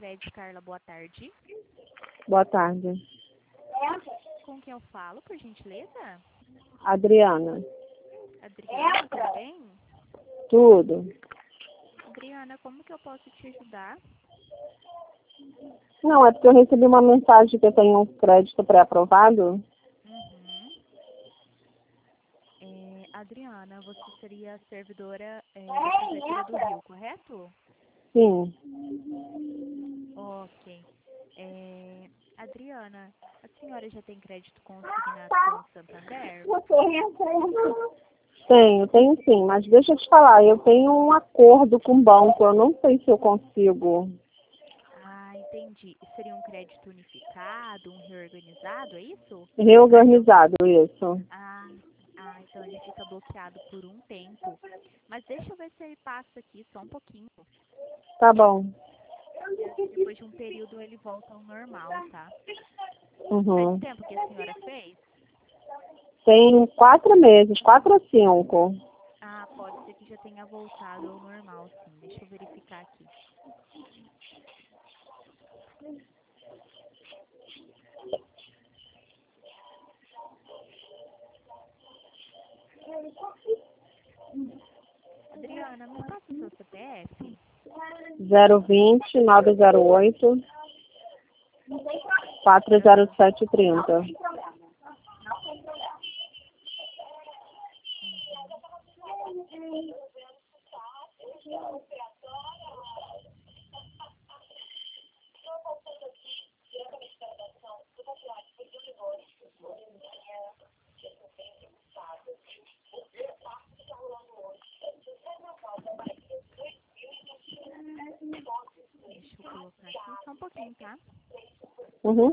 Sicredi, Carla, boa tarde. Boa tarde. Com quem eu falo, por gentileza? Adriana. Adriana, tudo bem? Tudo. Adriana, como que eu posso te ajudar? Não, é porque eu recebi uma mensagem que eu tenho um crédito pré-aprovado. Adriana, você seria servidora da Prefeitura do Rio, correto? Sim. Ok. Adriana, a senhora já tem crédito consignado com o Santander? Tenho sim, mas deixa eu te falar, eu tenho um acordo com o banco, eu não sei se eu consigo. Ah, entendi. Seria um crédito unificado, um reorganizado, é isso? Reorganizado, isso. Então ele fica bloqueado por um tempo. Mas deixa eu ver se ele passa aqui, só um pouquinho. Tá bom. Depois de um período ele volta ao normal, tá? Uhum. Faz tempo que a senhora fez? Tem 4 meses, 4 ou 5. Ah, pode ser que já tenha voltado ao normal, sim. Deixa eu verificar aqui. Adriana, me passa o seu CPF? 020 908 40730. Deixa eu colocar aqui só um pouquinho, tá? Uhum.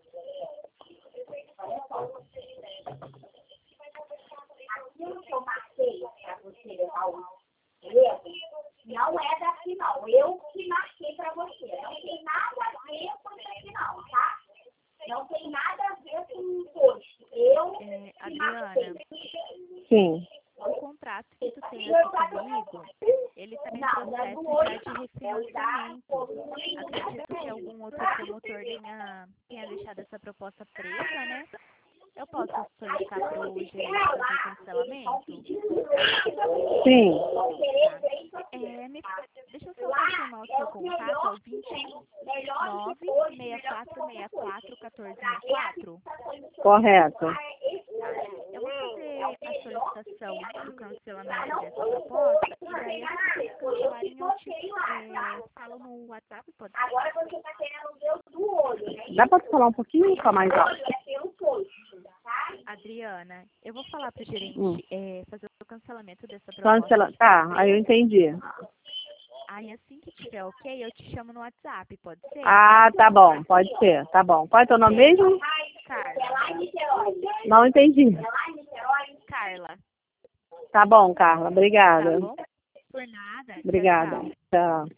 Aquilo que eu marquei para você levar o erro, não é daqui não. Eu que marquei para você. Não tem nada a ver com isso aqui não, tá? Não tem nada a ver com o imposto. Eu que Adriana, marquei. Sim. o contrato que tu tem aqui comigo, ele está em processo já de refinanciamento. Acredito que algum outro promotor tenha deixado essa proposta presa, né? Eu posso solicitar para o gerente fazer o cancelamento? Sim. Deixa eu só confirmar o seu contato, é o 29 6464 1464? Correto. Eu vou fazer a solicitação do cancelamento dessa proposta e daí assim que vocês cancelarem eu te falo no WhatsApp, pode ser? Agora você está querendo ver o do olho, né? Dá para falar um pouquinho com a mais alto? Adriana, eu vou falar para o gerente fazer o cancelamento dessa Cancela. proposta. Tá, aí eu entendi. Aí assim que tiver ok, eu te chamo no WhatsApp, pode ser? Ah, tá bom, pode ser, tá bom. Qual é teu nome mesmo? Carla. Não entendi. Carla. Tá bom, Carla, obrigada. Tá bom? Por nada. Obrigada. Tchau, tchau. Tchau.